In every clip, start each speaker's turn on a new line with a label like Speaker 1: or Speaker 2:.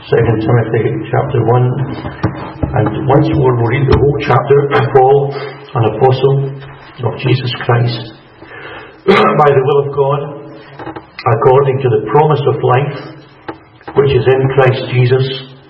Speaker 1: 2 Timothy chapter 1, and once more we'll read the whole chapter. Paul, an apostle of Jesus Christ, by the will of God, according to the promise of life, which is in Christ Jesus,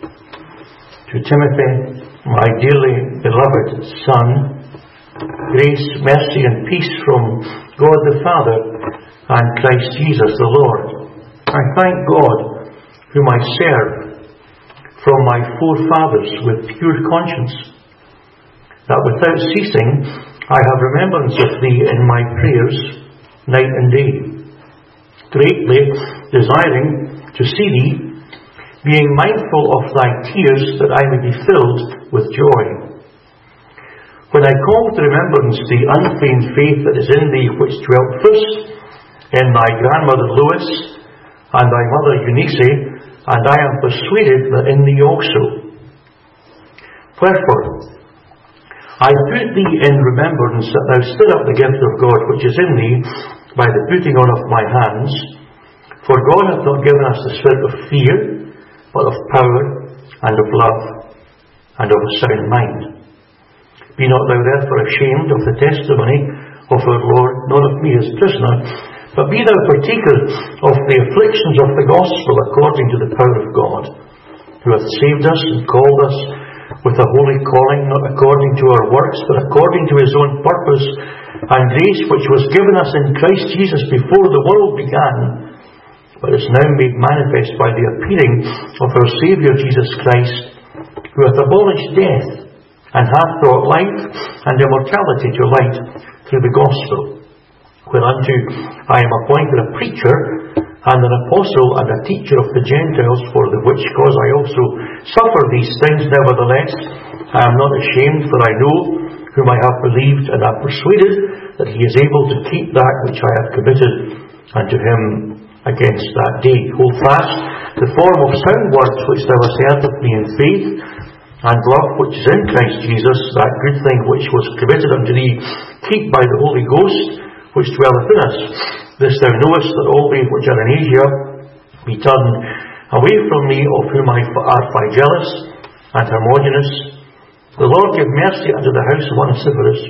Speaker 1: to Timothy, my dearly beloved Son, grace, mercy and peace from God the Father and Christ Jesus the Lord. I thank God, whom I serve from my forefathers with pure conscience, that without ceasing I have remembrance of thee in my prayers night and day, greatly desiring to see thee, being mindful of thy tears, that I may be filled with joy. When I call to remembrance the unfeigned faith that is in thee, which dwelt first in thy grandmother Lois and thy mother Eunice, and I am persuaded that in thee also. Wherefore, I put thee in remembrance that thou stir up the gift of God which is in thee by the putting on of my hands. For God hath not given us the spirit of fear, but of power, and of love, and of a sound mind. Be not thou therefore ashamed of the testimony of our Lord, nor of me his prisoner, but be thou partaker of the afflictions of the gospel according to the power of God, who hath saved us and called us with a holy calling, not according to our works, but according to his own purpose and grace, which was given us in Christ Jesus before the world began, but is now made manifest by the appearing of our Saviour Jesus Christ, who hath abolished death, and hath brought life and immortality to light through the gospel, whereunto I am appointed a preacher and an apostle and a teacher of the Gentiles, for the which cause I also suffer these things. Nevertheless, I am not ashamed, for I know whom I have believed, and am persuaded that he is able to keep that which I have committed unto him against that day. Hold fast the form of sound words which thou hast heard of me in faith and love which is in Christ Jesus. That good thing which was committed unto thee, keep by the Holy Ghost which dwelleth in us. This thou knowest, that all they which are in Asia be turned away from me, of whom are Phygellus and Hermogenes. The Lord give mercy unto the house of Onesiphorus,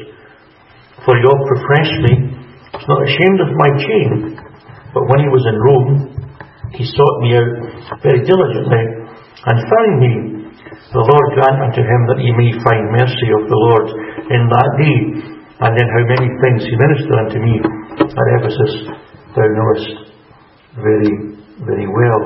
Speaker 1: for he oft refreshed me, was not ashamed of my chain, but when he was in Rome, he sought me out very diligently, and found me. The Lord grant unto him that he may find mercy of the Lord in that day. And then how many things he ministered unto me at Ephesus, thou knowest very, very well.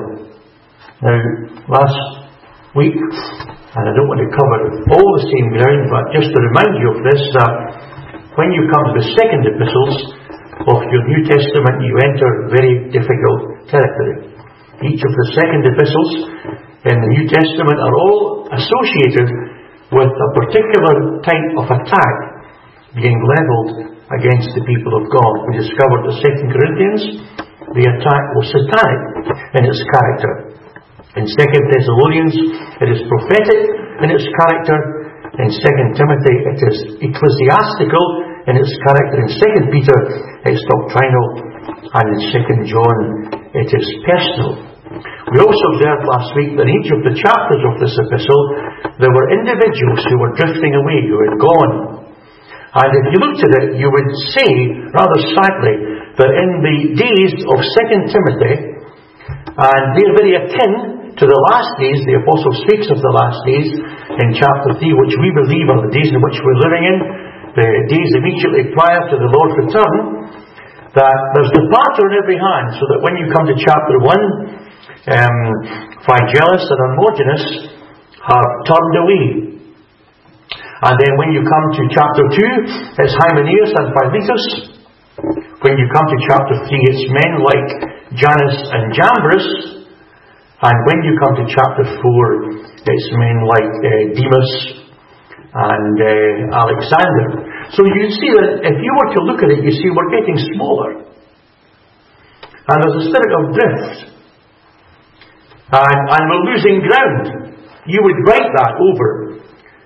Speaker 1: Now, last week, and I don't want to cover all the same ground, but just to remind you of this, that when you come to the second epistles of your New Testament, you enter very difficult territory. Each of the second epistles in the New Testament are all associated with a particular type of attack being levelled against the people of God. We discovered that 2 Corinthians, the attack was satanic in its character. In 2 Thessalonians, it is prophetic in its character. In 2 Timothy, it is ecclesiastical in its character. In 2 Peter, it's doctrinal. And in 2 John, it is personal. We also observed last week that in each of the chapters of this epistle, there were individuals who were drifting away, who had gone. And if you looked at it, you would say, rather sadly, that in the days of 2 Timothy, and they're very akin to the last days, the Apostle speaks of the last days in chapter 3, which we believe are the days in which we're living in, the days immediately prior to the Lord's return, that there's departure in every hand, so that when you come to chapter 1, Phygellus and Hermogenes have turned away. And then when you come to chapter 2, it's Hymenaeus and Philetus. When you come to chapter 3, it's men like Jannes and Jambres. And when you come to chapter 4, it's men like Demas and Alexander. So you see that if you were to look at it, you see we're getting smaller. And there's a spirit of drift. And we're losing ground. You would write that over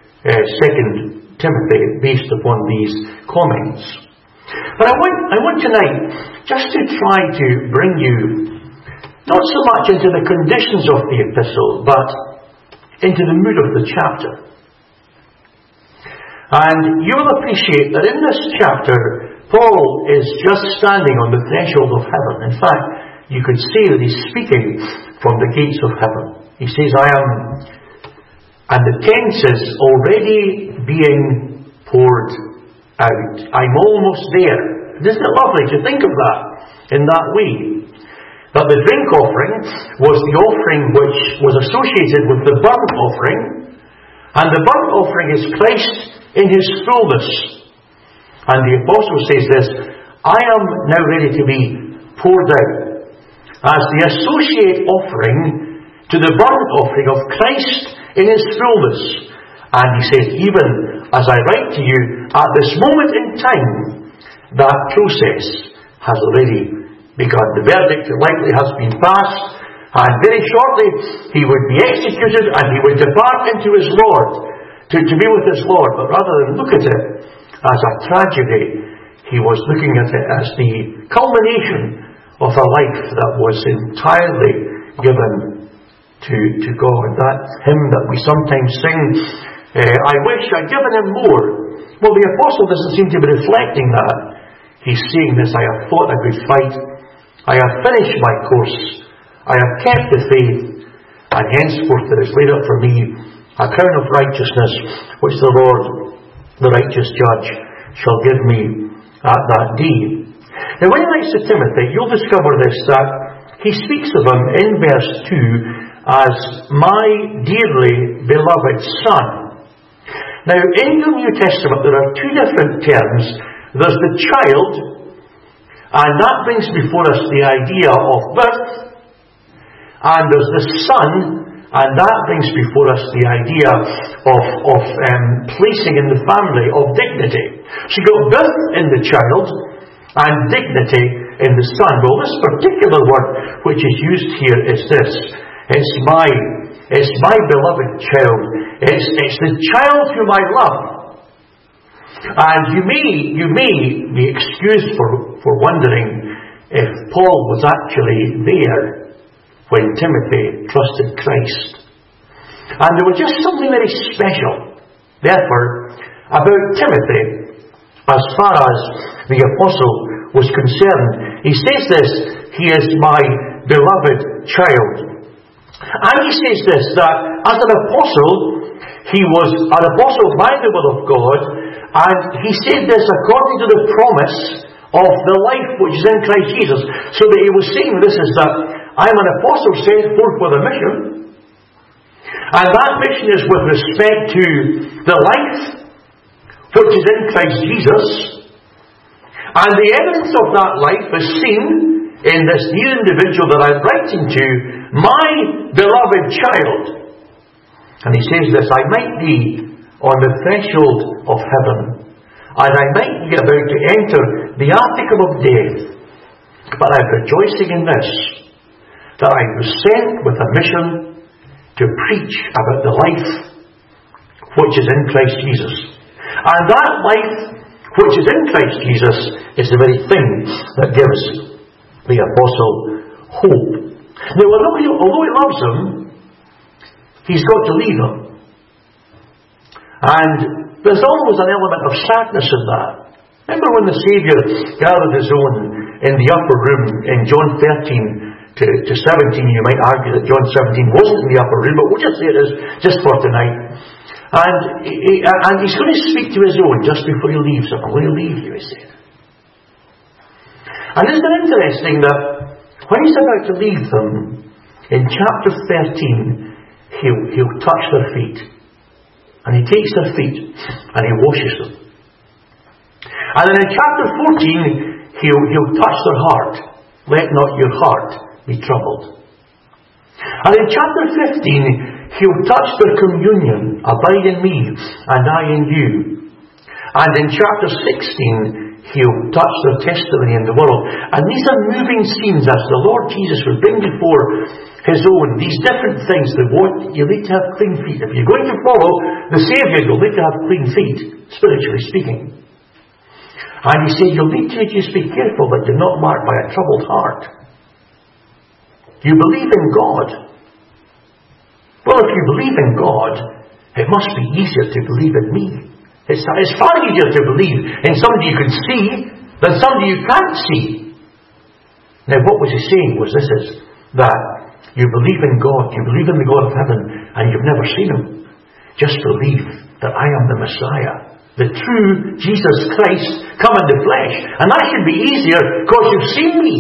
Speaker 1: 2 Timothy based upon these comments. But I want tonight just to try to bring you not so much into the conditions of the epistle, but into the mood of the chapter. And you will appreciate that in this chapter, Paul is just standing on the threshold of heaven. In fact, you could say that he's speaking from the gates of heaven. He says, I am, and the tense is already being poured out. I'm almost there. Isn't it lovely to think of that in that way? That the drink offering was the offering which was associated with the burnt offering, and the burnt offering is Christ in His fullness. And the Apostle says this, I am now ready to be poured out as the associate offering to the burnt offering of Christ in His fullness. And he says, even as I write to you, at this moment in time, that process has already begun. The verdict likely has been passed, and very shortly he would be executed and he would depart into his Lord, to be with his Lord. But rather than look at it as a tragedy, he was looking at it as the culmination of a life that was entirely given to God. That hymn that we sometimes sing, I wish I'd given him more. Well, the Apostle doesn't seem to be reflecting that. He's saying this, I have fought a good fight, I have finished my course, I have kept the faith, and henceforth there is laid up for me a crown of righteousness, which the Lord, the righteous judge, shall give me at that day. Now when he writes to Timothy, you'll discover this, that he speaks of him in verse 2 as my dearly beloved son. Now in the New Testament there are two different terms. There's the child, and that brings before us the idea of birth, and there's the son, and that brings before us the idea of placing in the family, of dignity. So you've got birth in the child and dignity in the son. Well, this particular word which is used here is this. It's my beloved child. It's the child whom I love. And you may be excused for wondering if Paul was actually there when Timothy trusted Christ. And there was just something very special, therefore, about Timothy as far as the Apostle was concerned. He says this, he is my beloved child. And he says this, that as an apostle, he was an apostle by the will of God, and he said this according to the promise of the life which is in Christ Jesus. So that he was saying this is that I'm an apostle sent forth with a mission, and that mission is with respect to the life which is in Christ Jesus, and the evidence of that life is seen in this new individual that I'm writing to, my beloved child. And he says this, I might be on the threshold of heaven, and I might be about to enter the article of death, but I'm rejoicing in this, that I was sent with a mission to preach about the life which is in Christ Jesus. And that life which is in Christ Jesus is the very thing that gives the apostle hope. Now, although he loves him, he's got to leave him. And there's always an element of sadness in that. Remember when the Saviour gathered his own in the upper room in John 13 to 17, you might argue that John 17 wasn't in the upper room, but we'll just say it is, just for tonight. And he's going to speak to his own just before he leaves them. I'm going to leave you, he said. And isn't it interesting that when he's about to leave them, in chapter 13, he'll touch their feet. And he takes their feet and he washes them. And then in chapter 14, he'll touch their heart. Let not your heart be troubled. And in chapter 15, he'll touch their communion. Abide in me, and I in you. And in chapter 16, he'll touch their testimony in the world. And these are moving scenes as the Lord Jesus will bring before his own these different things. You need to have clean feet. If you're going to follow the Saviour, you'll need to have clean feet, spiritually speaking. And he said, you'll need to just be careful that you're not marked by a troubled heart. You believe in God. Well, if you believe in God, it must be easier to believe in me. It's far easier to believe in somebody you can see than somebody you can't see. Now, what was he saying was that you believe in God, you believe in the God of heaven, and you've never seen him. Just believe that I am the Messiah, the true Jesus Christ come in the flesh. And that should be easier because you've seen me.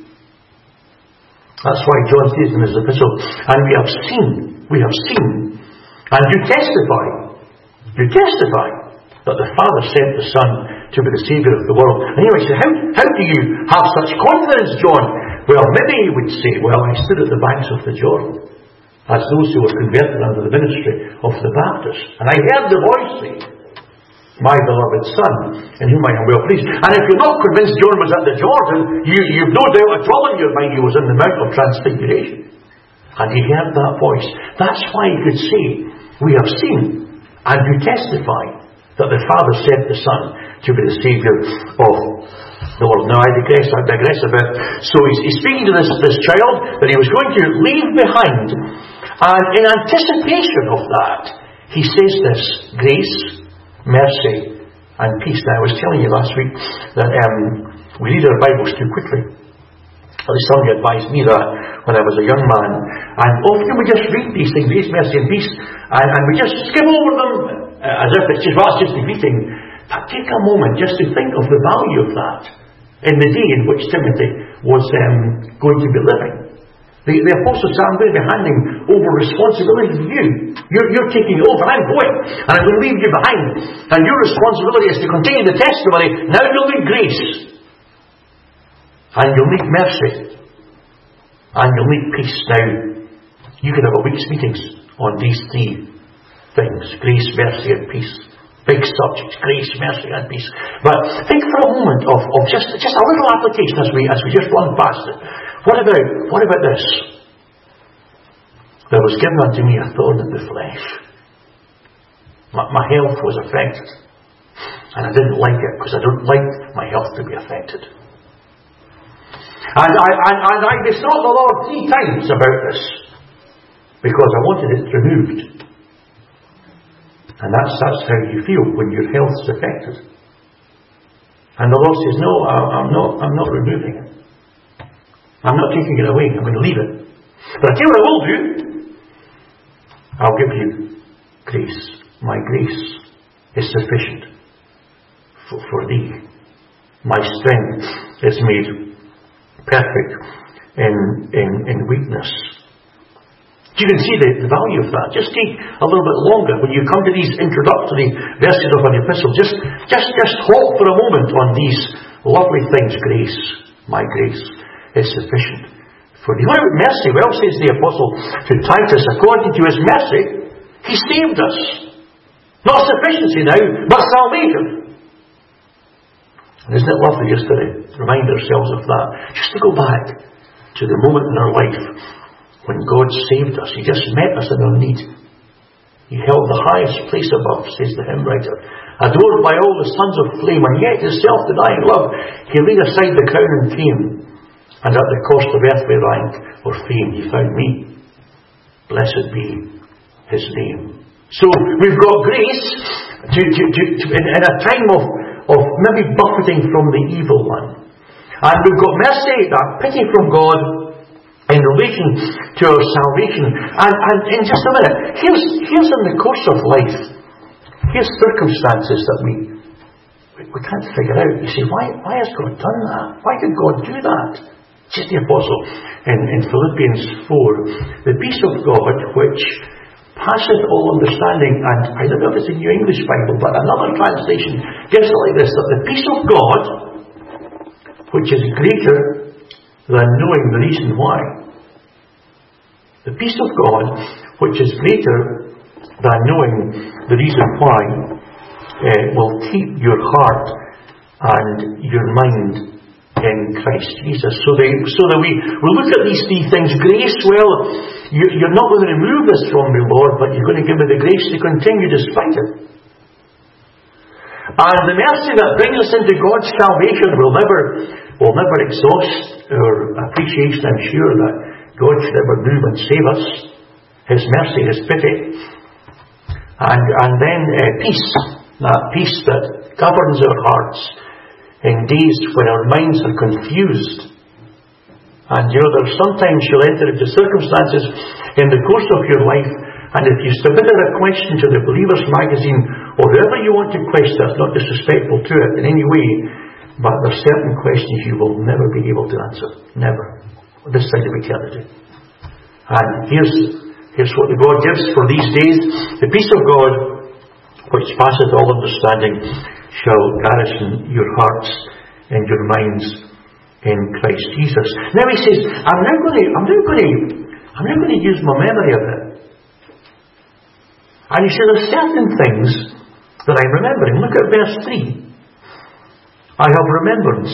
Speaker 1: That's why John says in his epistle, and we have seen, and you testify that the Father sent the Son to be the Saviour of the world. And you might say, how do you have such confidence, John? Well, maybe he would say, well, I stood at the banks of the Jordan as those who were converted under the ministry of the Baptist, and I heard the voice say, my beloved Son, in whom I am well pleased. And if you're not convinced John was at the Jordan, you've no doubt at all in your mind he was in the Mount of Transfiguration. And he heard that voice. That's why he could say, we have seen, and you testify that the Father sent the Son to be the Saviour of the world. Now I digress a bit. So he's speaking to this child that he was going to leave behind. And in anticipation of that, he says this: grace, mercy, and peace. Now I was telling you last week that we read our Bibles too quickly. At least somebody advised me that when I was a young man. And often we just read these things, grace, mercy, and peace, and we just skim over them as if it's just defeating. But take a moment just to think of the value of that in the day in which Timothy was going to be living. The Apostle said, I'm going to be handing over responsibility to you. You're taking it over. I'm going. And I'm going to leave you behind. And your responsibility is to continue the testimony. Now you'll need grace. And you'll need mercy. And you'll need peace. Now, you can have a week's meetings on these three things: grace, mercy, and peace. Big subjects: grace, mercy, and peace. But think for a moment of just a little application as we just run past it. What about this? There was given unto me a thorn in the flesh. My health was affected, and I didn't like it because I don't like my health to be affected. And I besought the Lord 3 times about this because I wanted it removed. And that's how you feel when your health's affected. And the Lord says, no, I'm not removing it. I'm not taking it away. I'm going to leave it. But I tell you what I will do. I'll give you grace. My grace is sufficient for thee. My strength is made perfect in weakness. You can see the value of that. Just take a little bit longer when you come to these introductory verses of an epistle. Just halt for a moment on these lovely things. Grace, my grace is sufficient for thee. What about mercy? Well, says the apostle to Titus, according to his mercy, he saved us. Not sufficiency now, but salvation. And isn't it lovely just to remind ourselves of that? Just to go back to the moment in our life when God saved us. He just met us in our need. He held the highest place above, says the hymn writer. Adored by all the sons of flame, and yet his self-denying love, he laid aside the crown and fame, and at the cost of earthly rank or fame he found me. Blessed be his name. So we've got grace in a time of maybe buffeting from the evil one. And we've got mercy, that pity from God in relation to our salvation. And in just a minute, here's in the course of life, here's circumstances that we can't figure out. You say, why has God done that? Why did God do that? Says the apostle in Philippians 4, the peace of God which passeth all understanding, and I don't know if it's in your English Bible, but another translation gives it like this, that the peace of God which is greater than knowing the reason why. The peace of God which is greater than knowing the reason why will keep your heart and your mind in Christ Jesus. So that we look at these 3 things. Grace, well, you're not going to remove this from me, Lord, but you're going to give me the grace to continue despite it. And the mercy that brings us into God's salvation will never exhaust our appreciation, I'm sure, that God should ever move and save us. His mercy, His pity. And then peace. That peace that governs our hearts in days when our minds are confused. And there's sometimes you'll enter into circumstances in the course of your life, and if you submitted a question to the Believer's Magazine, or whoever you want to question, that's not disrespectful to it in any way, but there are certain questions you will never be able to answer. Never. This side of eternity. And here's what the God gives for these days. The peace of God, which passeth all understanding, shall garrison your hearts and your minds in Christ Jesus. Now he says, I'm now going to use my memory of it. And he says, there's certain things that I'm remembering. Look at verse 3. I have remembrance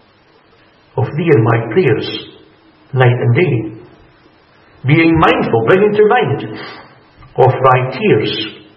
Speaker 1: of thee in my prayers, night and day, being mindful, bringing to mind of thy tears.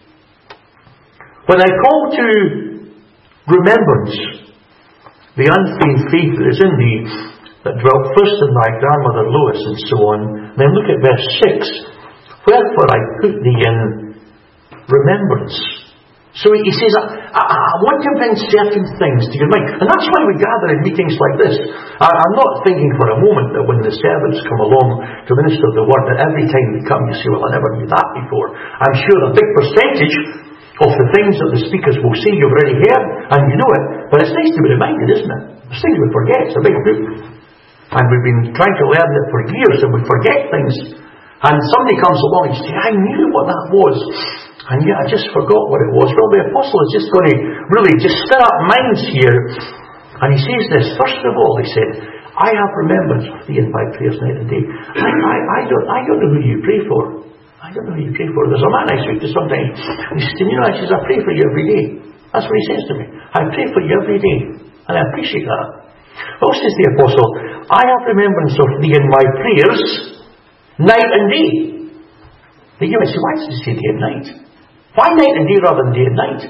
Speaker 1: When I call to remembrance the unfeigned faith that is in thee, that dwelt first in thy grandmother Lois, and so on. Then look at verse 6. Wherefore I put thee in remembrance. So he says, I want to bring certain things to your mind. And that's why we gather in meetings like this. I'm not thinking for a moment that when the servants come along to minister the word, that every time they come you say, well, I never knew that before. I'm sure a big percentage of the things that the speakers will say you've already heard, and you know it. But it's nice to be reminded, isn't it? There's things we forget. It's a big book. And we've been trying to learn it for years, and we forget things. And somebody comes along and says, I knew what that was. And yet I just forgot what it was. Well, the apostle is just going to really just stir up minds here. And he says this. First of all, he said, I have remembrance of thee in my prayers night and day. I don't know who you pray for. I don't know who you pray for. There's a man I speak to sometimes. And he says, I pray for you every day. That's what he says to me. I pray for you every day. And I appreciate that. Well, says the apostle, I have remembrance of thee in my prayers night and day. Now you might say, why does he say day and night? Why night and day rather than day and night?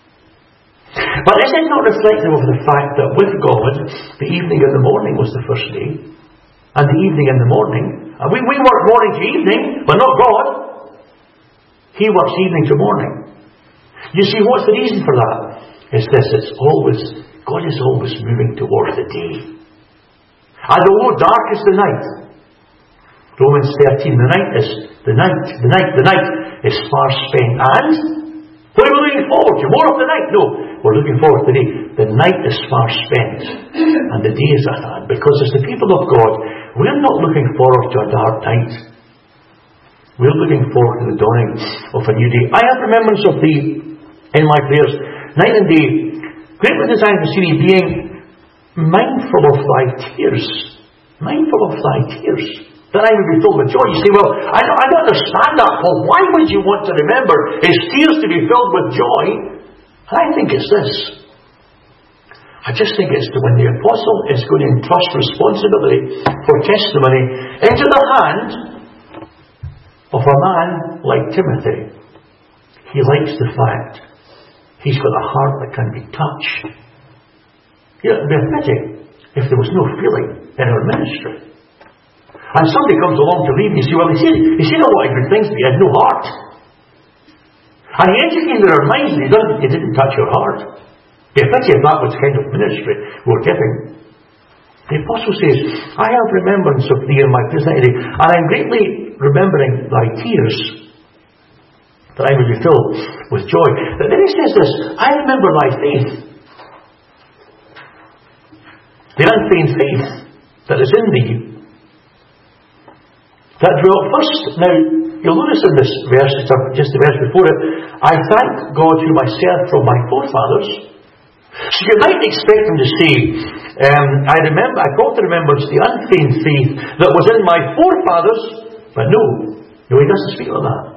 Speaker 1: But is it not reflective of the fact that with God, the evening and the morning was the first day, and the evening and the morning, and we work morning to evening, but not God. He works evening to morning. You see, what's the reason for that? It's this, God is always moving towards the day. And although dark is the night, Romans 13, the night is far spent. And what are we looking forward to? More of the night? No, we're looking forward to the day. The night is far spent, and the day is at hand. Because as the people of God, we're not looking forward to a dark night. We're looking forward to the dawning of a new day. I have remembrance of thee in my prayers night and day, greatly desiring to see thee, being mindful of thy tears. Mindful of thy tears, that I would be filled with joy. You say, well, I don't understand that, Paul. Why would you want to remember his tears to be filled with joy? And I think it's this. I just think it's when the apostle is going to entrust responsibility for testimony into the hand of a man like Timothy. He likes the fact he's got a heart that can be touched. It would be a pity if there was no feeling in our ministry. And somebody comes along to read and you say, well, he said a lot of good things, but he had no heart. And he educated our minds, and he didn't touch your heart. It'd be a pity if that was kind of ministry we're giving. The apostle says, I have remembrance of thee in my present, and I'm greatly remembering thy tears, that I may be filled with joy. But then he says this, I remember thy faith. The unfeigned faith that is in thee, that dwelt first. Now, you'll notice in this verse, just the verse before it, I thank God whom I served from my forefathers. So you might expect him to say, I brought to remembrance the unfeigned faith that was in my forefathers, but no, he doesn't speak like that.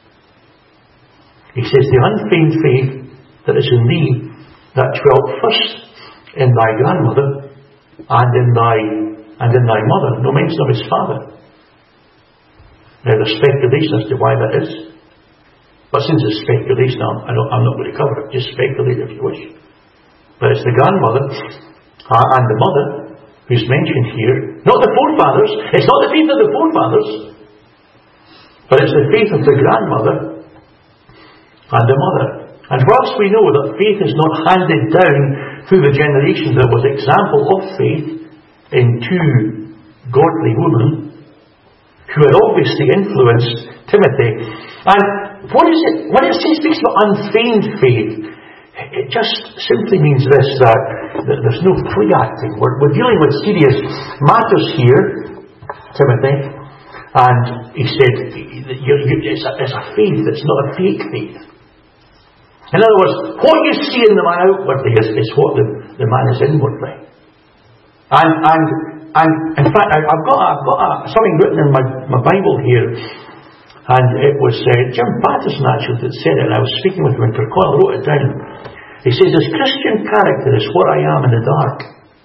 Speaker 1: He says, the unfeigned faith that is in thee, that dwelt first in thy grandmother and in thy mother. No mention of his father. Now there's speculation as to why that is. But since it's speculation, I'm not going to cover it. Just speculate if you wish. But it's the grandmother and the mother who's mentioned here. Not the forefathers. It's not the faith of the forefathers, but it's the faith of the grandmother and the mother. And whilst we know that faith is not handed down through the generations, there was example of faith in two godly women who had obviously influenced Timothy. And what is it? When it speaks about unfeigned faith, it just simply means this, that there's no play acting. We're dealing with serious matters here, Timothy. And he said, it's a faith, it's not a fake faith. In other words, what you see in the man outwardly is what the man is inwardly. And in fact, I've got something written in my Bible here, and it was Jim Patterson actually that said it, and I was speaking with him in Kirkconnell, I wrote it down. He says, his Christian character is what I am in the dark.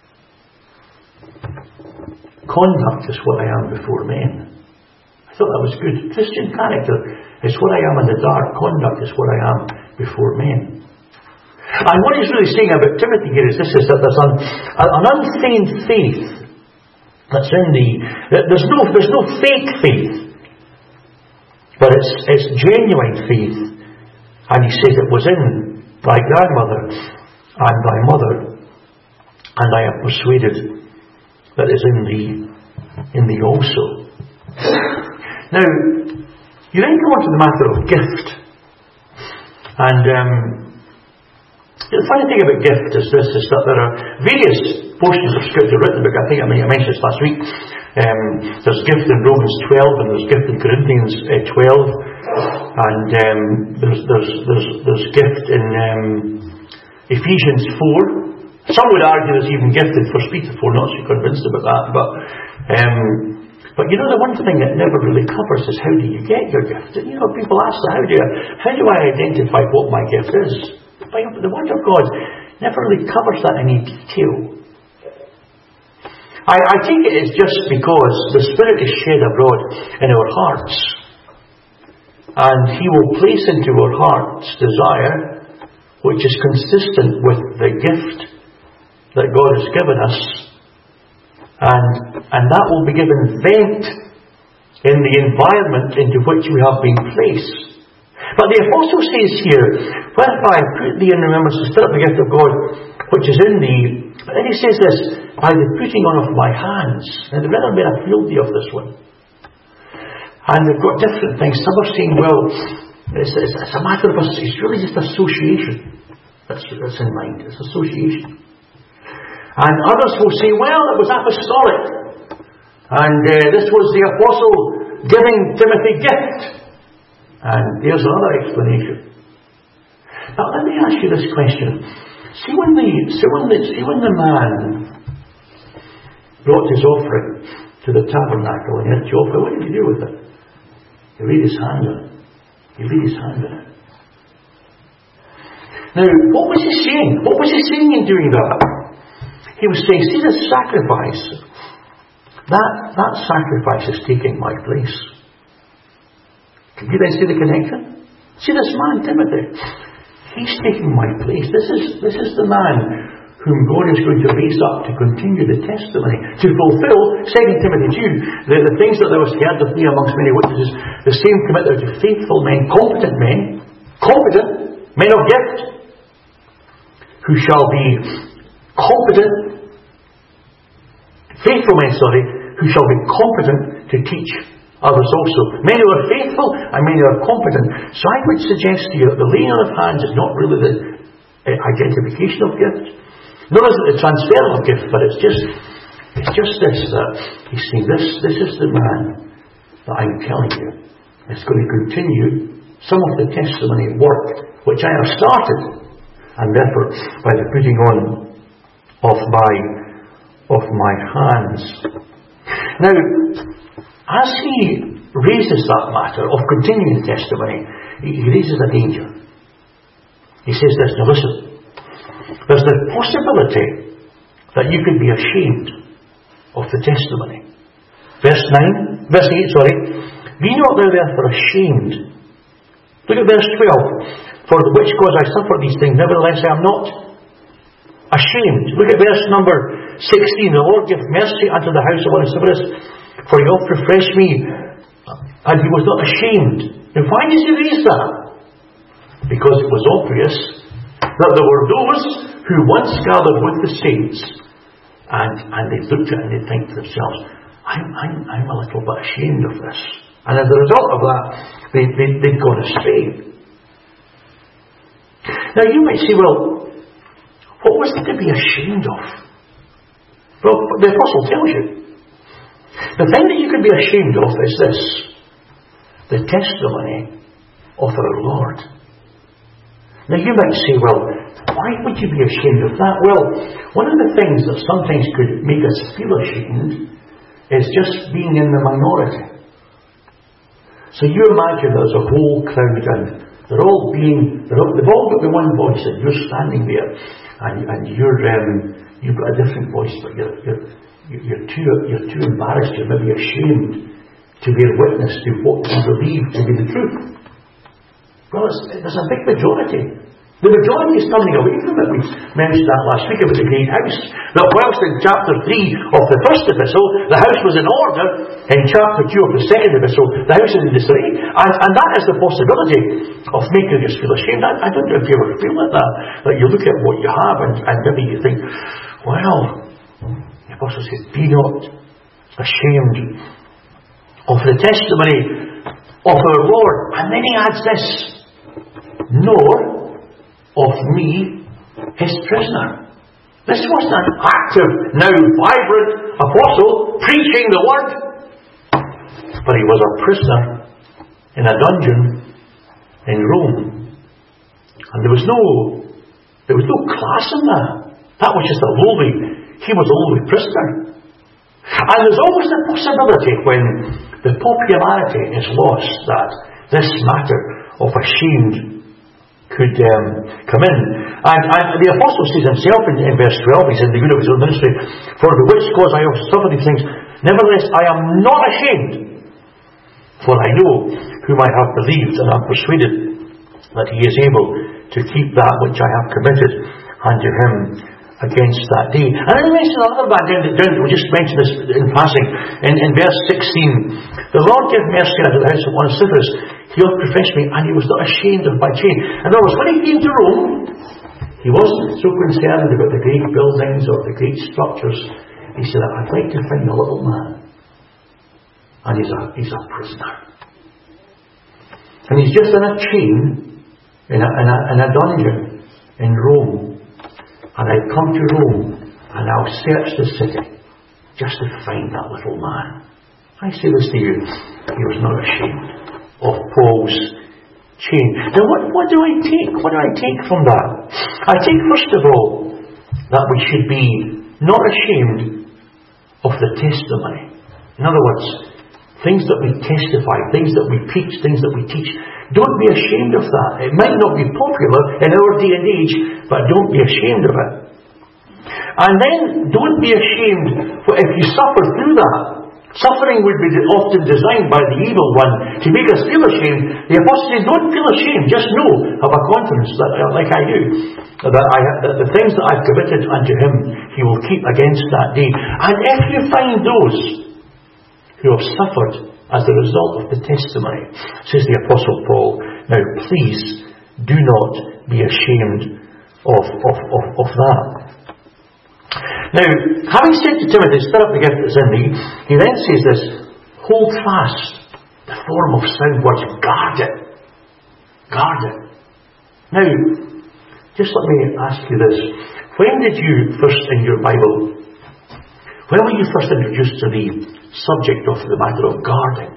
Speaker 1: Conduct is what I am before men. I thought that was good. Christian character is what I am in the dark. Conduct is what I am before men. And what he's really saying about Timothy here is this, is that there's an unfeigned faith that's in there's no fake faith, but it's genuine faith. And he says it was in thy grandmother and thy mother, and I am persuaded that is in thee also. Now, you then go on to the matter of gift. And the funny thing about gift is this, is that there are various portions of Scripture written about. I think I mentioned this last week. There's gift in Romans 12, and there's gift in Corinthians 12. And there's gift in Ephesians 4. Some would argue there's even gift in 1 Peter 4. Not so convinced about that, but you know, the one thing that never really covers is how do you get your gift? And you know, people ask that, how do I identify what my gift is? But the Word of God never really covers that in any detail. I take it it's just because the Spirit is shed abroad in our hearts, and He will place into our hearts desire which is consistent with the gift that God has given us, and that will be given vent in the environment into which we have been placed. But the Apostle says here, whereby I put thee in remembrance to stir up the gift of God which is in thee. But then he says this, by the putting on of my hands. Now the brethren made a field day of this one. And they've got different things. Some are saying, well, it's a matter of, it's really just association. That's in mind. It's association. And others will say, well, it was apostolic. And this was the apostle giving Timothy gift. And there's another explanation. Now let me ask you this question. See when the man brought his offering to the tabernacle and he had to offer, what did he do with it? He laid his hand on it. He laid his hand on it. Now, what was he saying? What was he saying in doing that? He was saying, see this sacrifice? That sacrifice is taking my place. Can you then see the connection? See this man, Timothy. He's taking my place. This is the man whom God is going to raise up to continue the testimony, to fulfill 2 Timothy 2, the things that thou hast heard of me amongst many witnesses, the same commit thou to faithful men, competent men of gift, who shall be who shall be competent to teach others also. Many are faithful and many are competent. So I would suggest to you that the laying on of hands is not really the identification of gift, nor is it the transfer of gift, but it's just this, that he's saying, this is the man that I'm telling you is going to continue some of the testimony work which I have started, and therefore by the putting on of my hands. Now, as he raises that matter of continuing the testimony, he raises a danger. He says this, now listen, there's the possibility that you could be ashamed of the testimony. Verse 8, be not thou therefore ashamed. Look at verse 12. For the which cause I suffer these things, nevertheless I am not ashamed. Look at verse number 16. The Lord give mercy unto the house of Onesiphorus, for he oft refreshed me, and he was not ashamed. And why does he raise that? Because it was obvious that there were those who once gathered with the saints, and they looked at it and they think to themselves, I'm a little bit ashamed of this. And as a result of that, they'd gone astray. Now you might say, well, what was it to be ashamed of? Well, the Apostle tells you. The thing that you can be ashamed of is this: the testimony of our Lord. Now you might say, well, why would you be ashamed of that? Well, one of the things that sometimes could make us feel ashamed is just being in the minority. So you imagine there's a whole crowd and they've all got the one voice, and you're standing there and you've got a different voice, but you're too embarrassed, you're maybe ashamed to bear witness to what you believe to be the truth. Well, there's a big majority. The majority is turning away from it. We mentioned that last week about the great house. That whilst in chapter 3 of the first epistle, the house was in order, in chapter 2 of the second epistle, the house is in disarray. And that is the possibility of making us feel ashamed. I don't know if you ever feel like that. That you look at what you have and maybe you think, well, the apostle says, be not ashamed of the testimony of our Lord. And then he adds this, nor of me, his prisoner. This wasn't an active, now vibrant apostle preaching the word, but he was a prisoner in a dungeon in Rome. And there was no class in that. That was just he was a lowly prisoner. And there's always the possibility when the popularity is lost that this matter of ashamed could come in. And the apostle says himself in verse 12, he said in the beginning of his own ministry, for the which cause I also suffer these things, nevertheless I am not ashamed, for I know whom I have believed, and am persuaded that he is able to keep that which I have committed unto him against that day. And then he mentions another man down, we just mentioned this in passing, in verse 16, the Lord give mercy unto the house of Onesiphorus, he hath refreshed me, and he was not ashamed of my chain. In other words, when he came to Rome, he wasn't so concerned about the great buildings or the great structures. He said, I'd like to find a little man, and he's a prisoner, and he's just in a chain in a dungeon in Rome. And I've come to Rome, and I'll search the city just to find that little man. I say this to you, he was not ashamed of Paul's chain. Now what do I take? What do I take from that? I take first of all that we should be not ashamed of the testimony. In other words, things that we testify, things that we preach, things that we teach. Don't be ashamed of that. It might not be popular in our day and age, but don't be ashamed of it. And then don't be ashamed if you suffer through that. Suffering would be often designed by the evil one to make us feel ashamed. The apostle says, don't feel ashamed, just know, have a confidence that, like I do, that the things that I've committed unto him, he will keep against that day. And if you find those who have suffered as a result of the testimony, says the Apostle Paul, now please do not be ashamed of that. Now, having said to Timothy, stir up the gift that's in thee, he then says this, hold fast the form of sound words, guard it. Guard it. Now, just let me ask you this. When did you first in your Bible, when were you first introduced to the subject of the matter of guarding?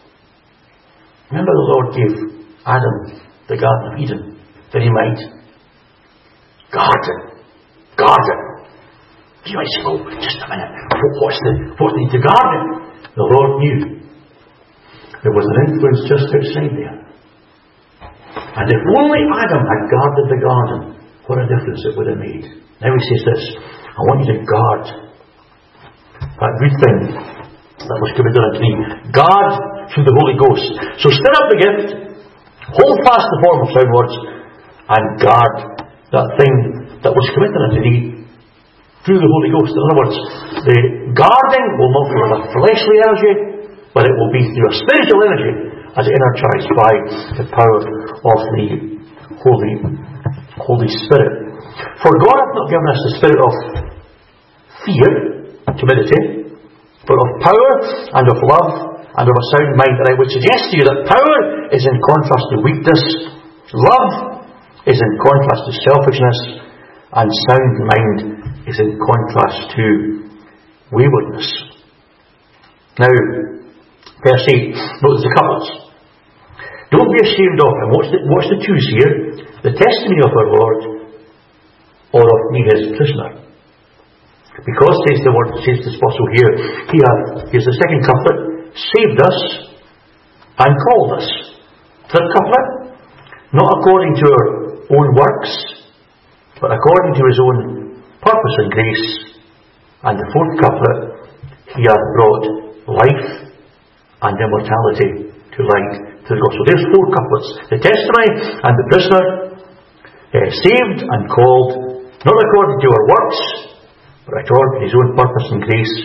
Speaker 1: Remember the Lord gave Adam the Garden of Eden that he might guard it. Guard it. You might say, oh, just a minute, what's the garden? The Lord knew there was an influence just outside there. And if only Adam had guarded the garden, what a difference it would have made. Now he says this, I want you to guard that good thing that was committed unto thee. Guard through the Holy Ghost. So stir up the gift, hold fast the form of sound words, and guard that thing that was committed unto thee through the Holy Ghost. In other words, the guarding will not be with a fleshly energy, but it will be through a spiritual energy as energized by the power of the Holy Spirit. For God hath not given us the spirit of fear, timidity, but of power and of love and of a sound mind. And I would suggest to you that power is in contrast to weakness, love is in contrast to selfishness, and sound mind is in contrast to waywardness. Now, verse 8, notice the couplets. Don't be ashamed of him. What's the twos here? The testimony of our Lord, or of me his prisoner. Because, says the word, says the apostle here, here's the second couplet, saved us and called us. Third couplet, not according to our own works, but according to his own purpose and grace. And the fourth couplet, he hath brought life and immortality to light through the gospel. There's four couplets. The testimony and the prisoner, saved and called, not according to our works, but according to his own purpose and grace.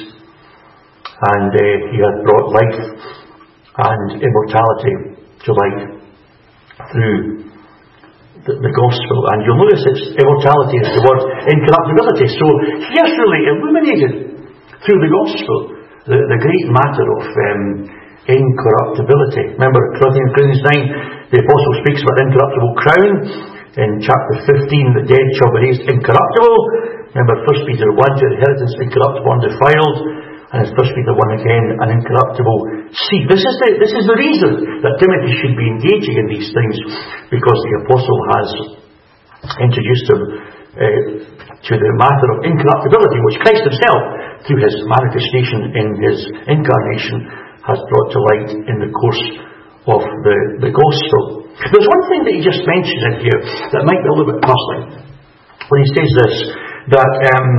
Speaker 1: And he hath brought life and immortality to light through the gospel. And you'll notice it's immortality is the word incorruptibility. So here's really illuminated through the gospel the great matter of incorruptibility. Remember Corinthians 9, the apostle speaks about incorruptible crown. In chapter 15, the dead shall be raised incorruptible. Remember 1 Peter 1, your inheritance incorruptible, undefiled. And in 1 Peter 1 again, an incorruptible seed. This is the reason that Timothy should be engaging in these things, because the apostle has introduced him to the matter of incorruptibility, which Christ himself, through his manifestation in his incarnation, has brought to light in the course of the gospel. There's one thing that he just mentions in here that might be a little bit puzzling, when he says this, that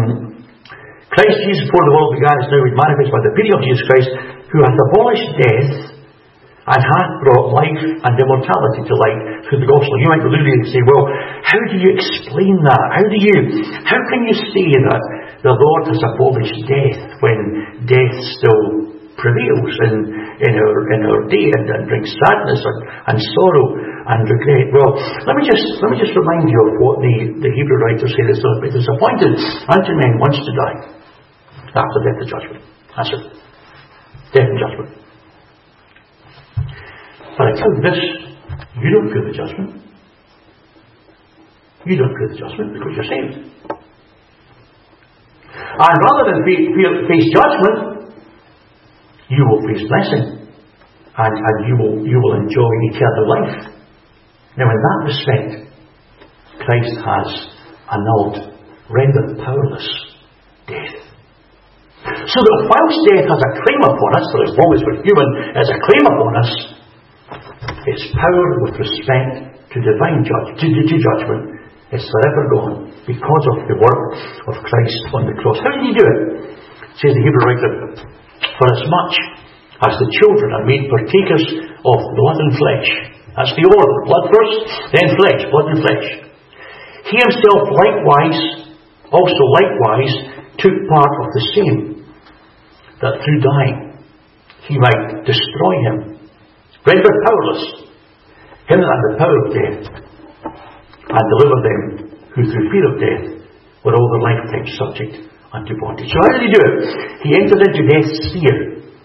Speaker 1: Christ Jesus before the world began is now made manifest by the appearing of Jesus Christ, who hath abolished death and hath brought life and immortality to light through the gospel. You might be alluding and say, well, how do you explain that? How can you say that the Lord has abolished death when death still prevails in our day and brings sadness and sorrow and regret? Well, let me just remind you of what the Hebrew writers say. It is appointed unto men once to die, after death the judgment. That's it. Death and judgment. But I tell you this, you don't feel the judgment. You don't feel the judgment because you're saved. And rather than face judgment, you will face blessing, and you will enjoy eternal life. Now, in that respect, Christ has annulled, rendered powerless death. So that whilst death has a claim upon us, for as long as we're human, has a claim upon us, its power with respect to divine judgment is forever gone because of the work of Christ on the cross. How did he do it? Says the Hebrew writer, for as much as the children are made partakers of blood and flesh. That's the order. Blood first, then flesh. Blood and flesh. He himself also likewise took part of the same, that through dying he might destroy him, render powerless him that had the power of death, and deliver them who through fear of death were all their lifetime subject unto bondage. So how did he do it? He entered into death's sphere,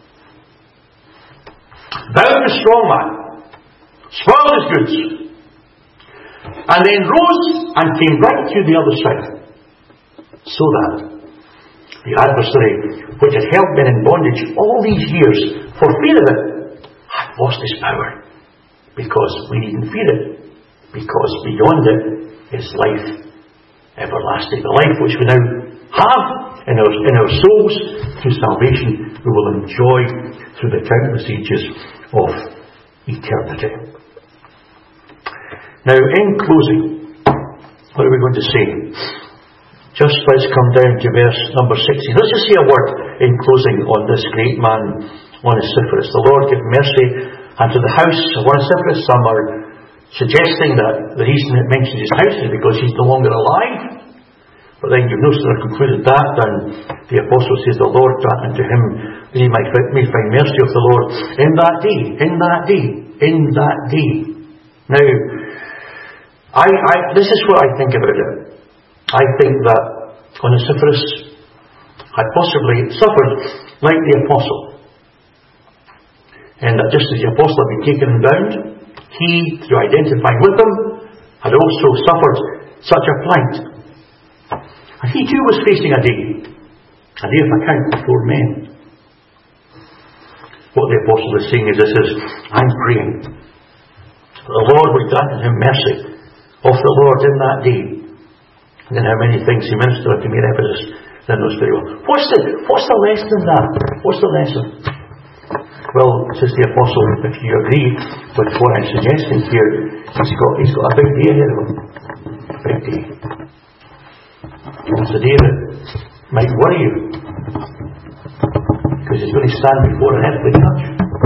Speaker 1: bound a strong man, spoiled his goods, and then rose and came right through the other side, so that the adversary, which had held men in bondage all these years for fear of it, had lost his power, because we needn't fear it, because beyond it is life everlasting, the life which we now have in our souls through salvation, we will enjoy through the countless ages of eternity. Now, in closing, what are we going to say? Just let's come down to verse number 16. Let's just say a word in closing on this great man, Onesiphorus. The Lord give mercy unto the house of Onesiphorus. Some are suggesting that the reason it mentions his house is because he's no longer alive. But then you've noticed that I concluded that, and the apostle says, the Lord grant unto him that he may find mercy of the Lord in that day, in that day, in that day. Now, this is what I think about it. I think that Onesiphorus had possibly suffered like the apostle, and that just as the apostle had been taken and bound, he, through identifying with them, had also suffered such a plight. And he too was facing a day of account before men. What the apostle is saying is this: I'm praying the Lord would grant him mercy of the Lord in that day. And then how many things he ministered to me in Ephesus, then knows very well. What's the lesson in that? What's the lesson? Well, says the apostle, if you agree with what I'm suggesting here, he's got a big day ahead of him. A big day. It's a day that might worry you, because he's going to stand before an earthly judge.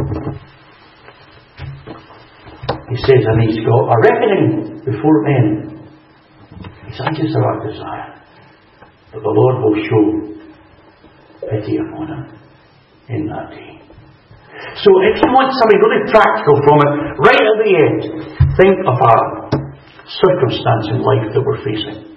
Speaker 1: He says, and he's got a reckoning before men. His eyes are our desire, but the Lord will show pity upon him in that day. So if you want something really practical from it, right at the end, think of a circumstance in life that we're facing,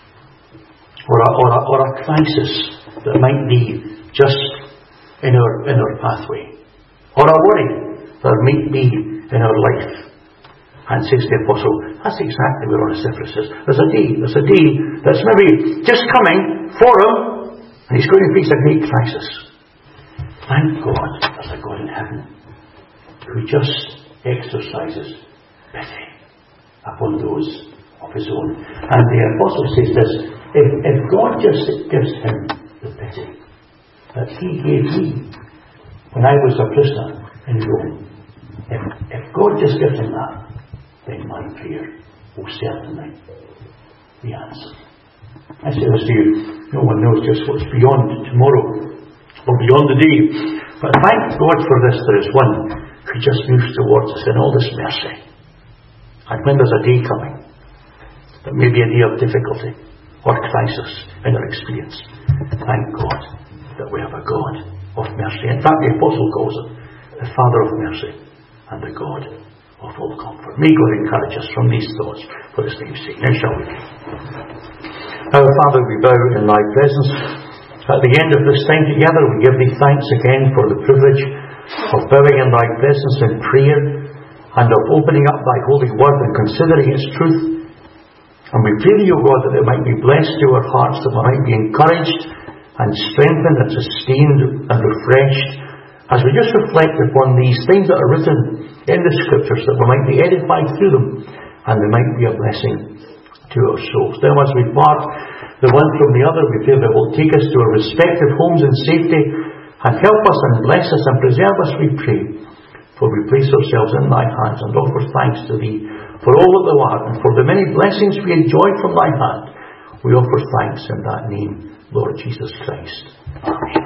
Speaker 1: or a crisis that might be just in our pathway, or a worry that might be in our life. And says the apostle, that's exactly where Onesiphorus is. There's a day that's maybe just coming for him, and he's going to face a great crisis. Thank God there's a God in heaven who just exercises pity upon those of his own. And the apostle says this: if God just gives him the pity that he gave me when I was a prisoner in Rome, if God just gives him that, then my prayer will certainly be answered. I say this to you, no one knows just what's beyond tomorrow or beyond the day, but thank God for this: there is one who just moves towards us in all this mercy. And when there's a day coming that may be a day of difficulty or crisis in our experience, thank God that we have a God of mercy. In fact, the apostle calls him the Father of mercy and the God of all comfort. May God encourage us from these thoughts for his name's sake. Now shall we pray. Our Father, we bow in thy presence. At the end of this time together, we give thee thanks again for the privilege of bowing in thy presence in prayer, and of opening up thy holy word and considering its truth. And we pray to you, God, that it might be blessed to our hearts, that we might be encouraged and strengthened and sustained and refreshed as we just reflect upon these things that are written in the Scriptures, that we might be edified through them, and they might be a blessing to our souls. Now, as we part the one from the other, we pray that it will take us to our respective homes in safety, and help us and bless us and preserve us, we pray. For we place ourselves in thy hands and offer thanks to thee for all that thou art, and for the many blessings we enjoy from thy hand. We offer thanks in that name, Lord Jesus Christ. Amen.